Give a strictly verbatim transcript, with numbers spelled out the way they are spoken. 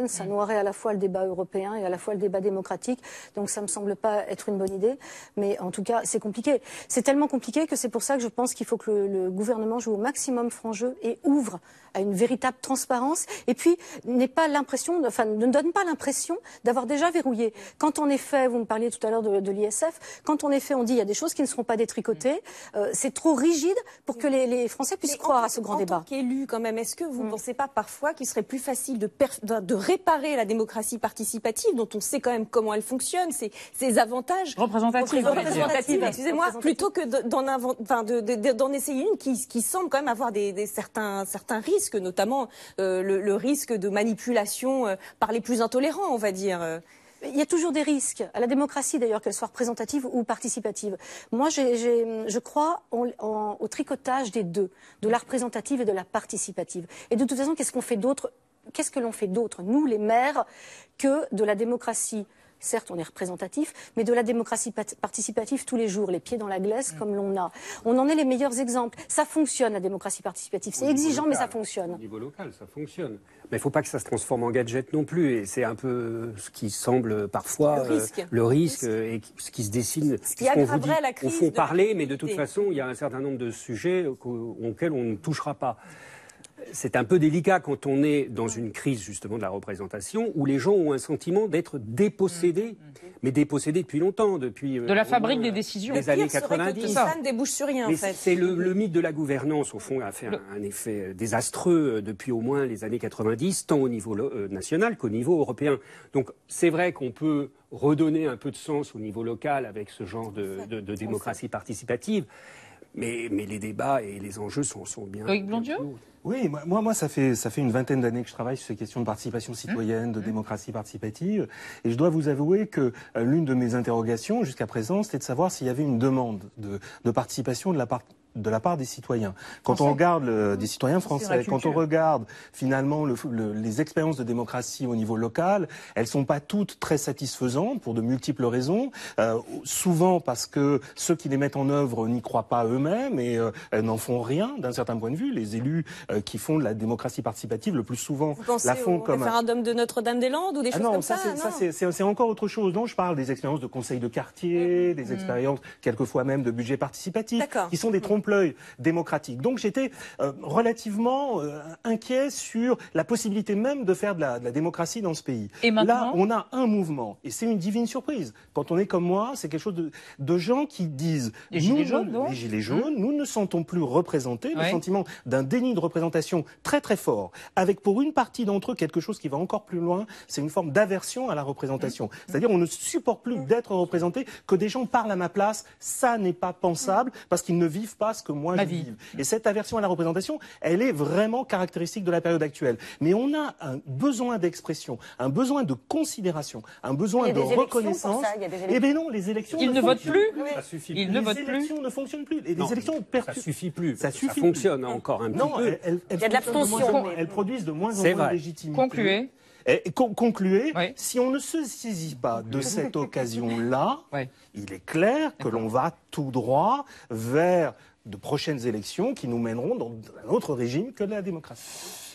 européenne, ça noierait à la fois le débat européen et à la fois le débat démocratique. Donc ça me semble pas être une bonne idée. Mais en tout cas, c'est compliqué. C'est tellement compliqué que c'est pour ça que je pense qu'il faut que le, le gouvernement joue au maximum franc jeu et ouvre à une véritable transparence. Et puis, n'ait pas l'impression, enfin, ne donne pas l'impression d'avoir déjà verrouillé. Quand en effet, vous me parliez tout à l'heure de, de l'I S F, quand en effet on dit il y a des choses qui ne seront pas détricotées, euh, c'est trop rigide pour que les, les Français puissent Mais croire en, à ce grand en débat. En tant qu'élu, quand même, est-ce que vous ne mm. pensez pas parfois qu'il serait plus facile de, de, de réparer la démocracie participative, dont on sait quand même comment elle fonctionne, ses, ses avantages représentative, représentative excusez-moi, plutôt que d'en enfin, de, de, de, d'en essayer une qui, qui semble quand même avoir des, des certains, certains risques, notamment euh, le, le risque de manipulation euh, par les plus intolérants, on va dire. Il y a toujours des risques à la démocratie, d'ailleurs, qu'elle soit représentative ou participative. Moi, j'ai, j'ai, je crois en, en, au tricotage des deux, de la représentative et de la participative. Et de toute façon, qu'est-ce qu'on fait d'autre, qu'est-ce que l'on fait d'autre, nous, les maires, que de la démocratie? Certes, on est représentatif, mais de la démocratie participative tous les jours, les pieds dans la glace, mmh. comme l'on a. On en est les meilleurs exemples. Ça fonctionne, la démocratie participative. C'est exigeant, mais ça fonctionne. Au niveau local, ça fonctionne. Mais il ne faut pas que ça se transforme en gadget non plus. Et c'est un peu ce qui semble parfois le risque, euh, le risque euh, et ce qui se dessine. Ce qui aggraverait la crise. Au fond, parler, mais de toute façon, il y a un certain nombre de sujets auxquels on ne touchera pas. C'est un peu délicat quand on est dans une crise justement de la représentation où les gens ont un sentiment d'être dépossédés, mmh. mais dépossédés depuis longtemps, depuis de la fabrique des décisions. Les années quatre-vingt-dix. Ça ne débouche sur rien. Mais en fait. C'est le, le mythe de la gouvernance au fond a fait un, un effet désastreux depuis au moins les années quatre-vingt-dix, tant au niveau euh, national qu'au niveau européen. Donc c'est vrai qu'on peut redonner un peu de sens au niveau local avec ce genre de, de, de démocratie participative. Mais, mais les débats et les enjeux sont, sont bien. Loïc Blondieu ? Oui, moi, moi, ça fait ça fait une vingtaine d'années que je travaille sur ces questions de participation citoyenne, de démocratie participative, et je dois vous avouer que euh, l'une de mes interrogations jusqu'à présent, c'était de savoir s'il y avait une demande de, de participation de la part de la part des citoyens. Quand français. on regarde le, des citoyens français, quand on regarde finalement le, le, les expériences de démocratie au niveau local, elles sont pas toutes très satisfaisantes pour de multiples raisons. Euh, souvent parce que ceux qui les mettent en œuvre n'y croient pas eux-mêmes et euh, n'en font rien d'un certain point de vue. Les élus euh, qui font de la démocratie participative le plus souvent Vous pensez la font au comme référendum un... de Notre-Dame-des-Landes ou des ah choses non, comme ça, ça, ça c'est encore autre chose. Non, je parle des expériences de conseils de quartier, mmh. des mmh. expériences quelquefois même de budget participatif, qui sont des trompe-l'œil démocratique. Donc j'étais euh, relativement euh, inquiet sur la possibilité même de faire de la, de la démocratie dans ce pays. Et maintenant, là, on a un mouvement, et c'est une divine surprise. Quand on est comme moi, c'est quelque chose de, de gens qui disent... Les gilets jaunes, Les gilets jaunes, mmh. nous ne sentons plus représentés, ouais. le sentiment d'un déni de représentation très très fort, avec pour une partie d'entre eux quelque chose qui va encore plus loin, c'est une forme d'aversion à la représentation. Mmh. C'est-à-dire on ne supporte plus mmh. d'être représenté, que des gens parlent à ma place, ça n'est pas pensable, parce qu'ils ne vivent pas ce que moi Ma je vie. vis. Et cette aversion à la représentation, elle est vraiment caractéristique de la période actuelle. Mais on a un besoin d'expression, un besoin de considération, un besoin de reconnaissance. Eh bien non, les élections Ils ne, ne votent plus. Ça suffit Ils plus. ne les votent plus. élections ne fonctionnent plus. Et non, les élections perturbent. Ça suffit plus. Ça, suffit ça fonctionne plus. encore un petit non, peu. Elles, elles, elles Il y a de l'abstention. Elles produisent de moins en moins de légitimité. Concluez. Et con concluez, oui. si on ne se saisit pas de cette occasion-là, oui. il est clair que l'on va tout droit vers de prochaines élections qui nous mèneront dans un autre régime que la démocratie.